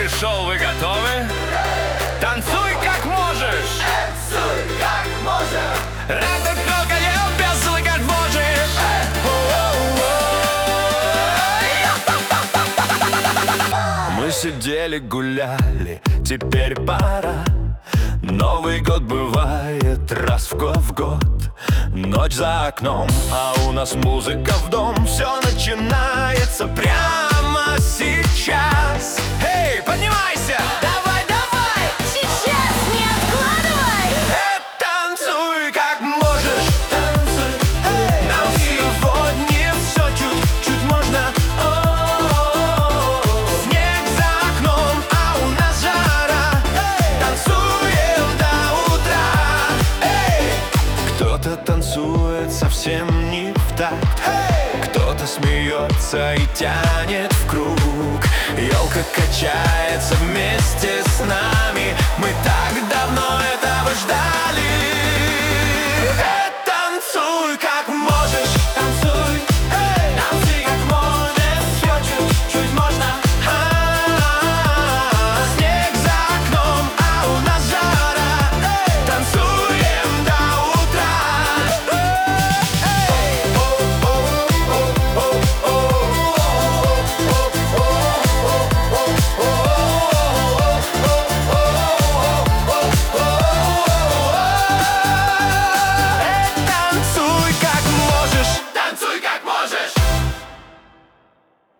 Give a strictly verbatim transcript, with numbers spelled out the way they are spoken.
пришел, вы готовы? Танцуй как можешь! Танцуй как можешь! Это крокодил беззлый как можешь! Мы сидели, гуляли, теперь пора. Новый год бывает раз в год в год. Ночь за окном, а у нас музыка в дом. Все начинается прямо сейчас. Эй, поднимайся! Давай, давай! Сейчас, не откладывай! Э, танцуй как можешь! Танцуй! Эй! Нам сегодня все чуть-чуть можно. О-о-о-о. Снег за окном, а у нас жара. Эй! Танцуем до утра. Эй! Кто-то танцует совсем не в такт. Эй! Кто-то смеется и тянет в круг. Елка качается вместе с нами. Мы так давно этого ждали.